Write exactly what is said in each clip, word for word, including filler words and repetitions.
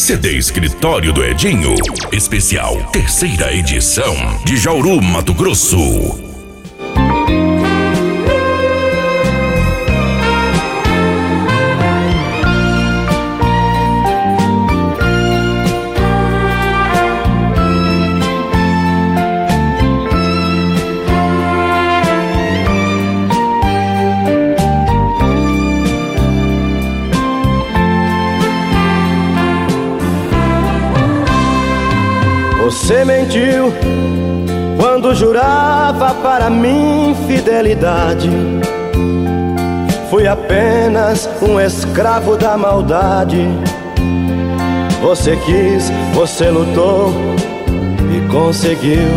C D Escritório do Edinho, especial terceira edição, de Jauru, Mato Grosso. Você mentiu quando jurava para mim fidelidade. Fui apenas um escravo da maldade. Você quis, você lutou e conseguiu.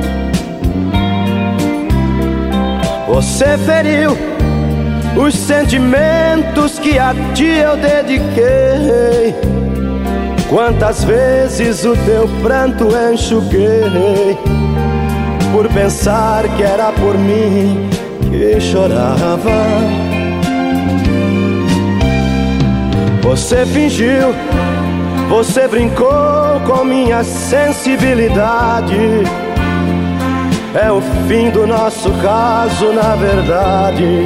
Você feriu os sentimentos que a ti eu dediquei. Quantas vezes o teu pranto enxuguei, por pensar que era por mim que chorava. Você fingiu, você brincou com minha sensibilidade. É o fim do nosso caso, na verdade.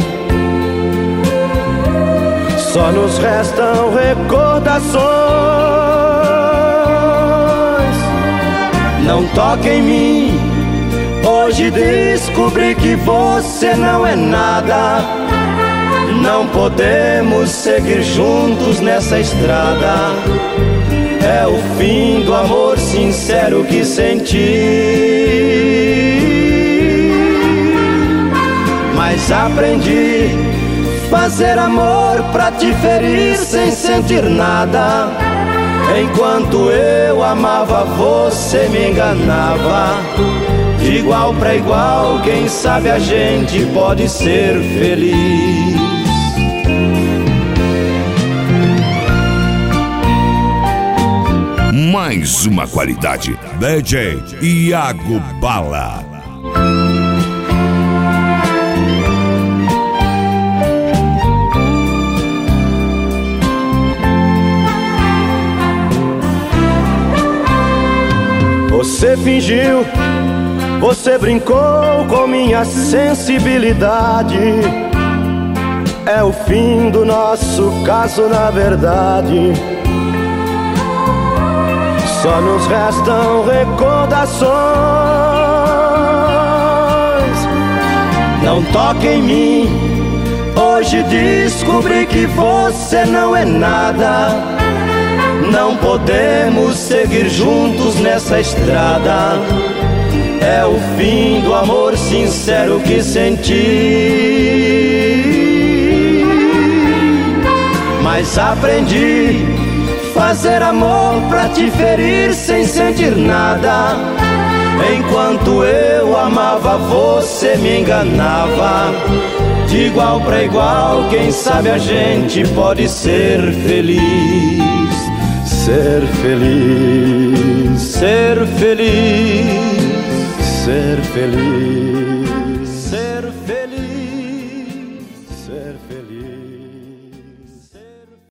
Só nos restam recordações. Não toque em mim, hoje descobri que você não é nada. Não podemos seguir juntos nessa estrada. É o fim do amor sincero que senti. Mas aprendi fazer amor pra te ferir sem sentir nada. Enquanto eu amava, você me enganava. De igual pra igual, quem sabe a gente pode ser feliz. Mais uma qualidade, D J Iago Bala. Você fingiu, você brincou com minha sensibilidade. É o fim do nosso caso, na verdade. Só nos restam recordações. Não toque em mim, hoje descobri que você não é nada. Não podemos seguir juntos nessa estrada. É o fim do amor sincero que senti. Mas aprendi fazer amor pra te ferir sem sentir nada. Enquanto eu amava, você me enganava. De igual pra igual, quem sabe a gente pode ser feliz. Ser feliz, ser feliz, ser feliz.